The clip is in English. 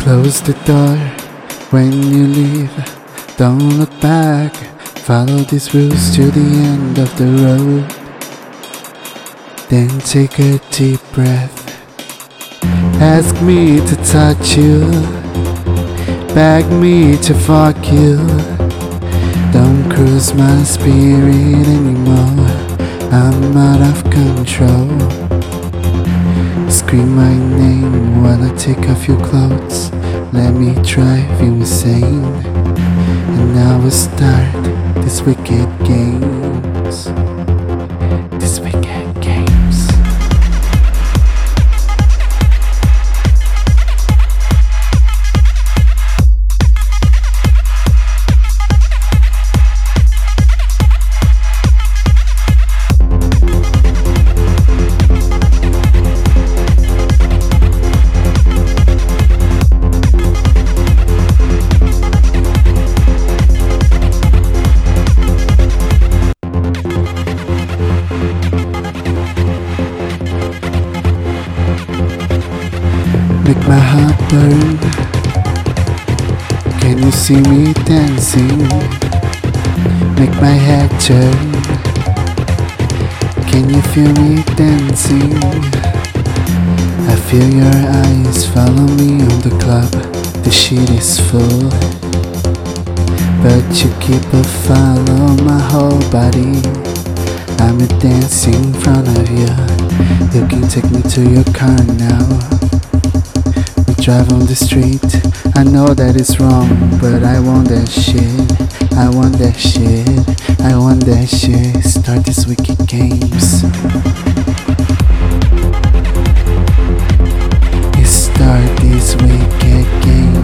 Close the door when you leave. Don't look back. Follow these rules to the end of the road. Then take a deep breath. Ask me to touch you. Beg me to fuck you. Don't cruise my spirit anymore. I'm out of control. Scream my name while I take off your clothes. Let me drive you insane. And now we'll start these wicked games. These wicked games. Make my heart burn. Can you see me dancing? Make my head turn. Can you feel me dancing? I feel your eyes follow me on the club. The sheet is full, but you keep a follow my whole body. I'm a dancing in front of you. You can take me to your car now. Drive on the street, I know that it's wrong, but I want that shit, I want that shit, I want that shit. Start these wicked games. Start these wicked games.